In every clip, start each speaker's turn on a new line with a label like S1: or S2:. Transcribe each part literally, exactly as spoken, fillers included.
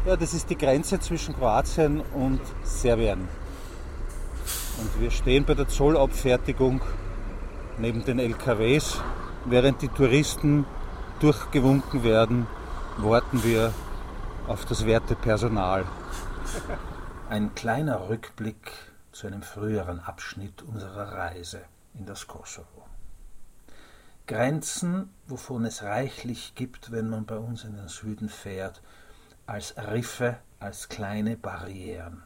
S1: Ja, das ist die Grenze zwischen Kroatien und Serbien. Und wir stehen bei der Zollabfertigung neben den L K Ws. Während die Touristen durchgewunken werden, warten wir auf das werte Personal. Ein kleiner Rückblick zu einem früheren Abschnitt unserer Reise in das Kosovo. Grenzen, wovon es reichlich gibt, wenn man bei uns in den Süden fährt, als Riffe, als kleine Barrieren.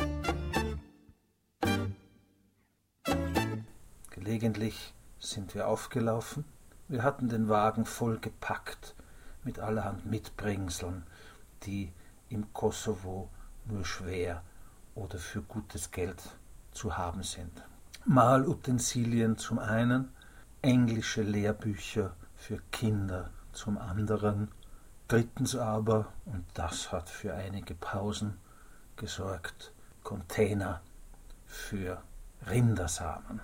S1: Gelegentlich sind wir aufgelaufen. Wir hatten den Wagen voll gepackt mit allerhand Mitbringseln, die im Kosovo nur schwer oder für gutes Geld zu haben sind. Malutensilien zum einen, englische Lehrbücher für Kinder zum anderen, drittens aber, und das hat für einige Pausen gesorgt, Container für Rindersamen.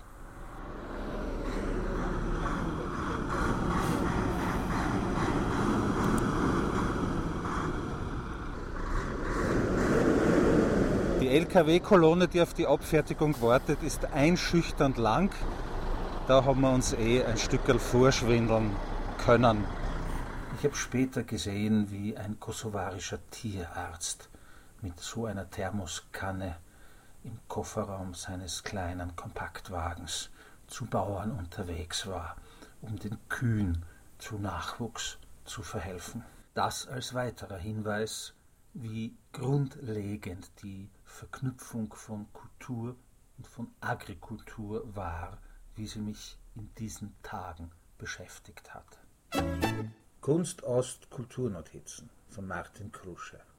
S1: Die L K W-Kolonne, die auf die Abfertigung wartet, ist einschüchternd lang. Da haben wir uns eh ein Stückerl vorschwindeln können. Ich habe später gesehen, wie ein kosovarischer Tierarzt mit so einer Thermoskanne im Kofferraum seines kleinen Kompaktwagens zu Bauern unterwegs war, um den Kühen zu Nachwuchs zu verhelfen. Das als weiterer Hinweis, wie grundlegend die Verknüpfung von Kultur und von Agrikultur war, wie sie mich in diesen Tagen beschäftigt hat. Kunst Ost Kulturnotizen von Martin Krusche.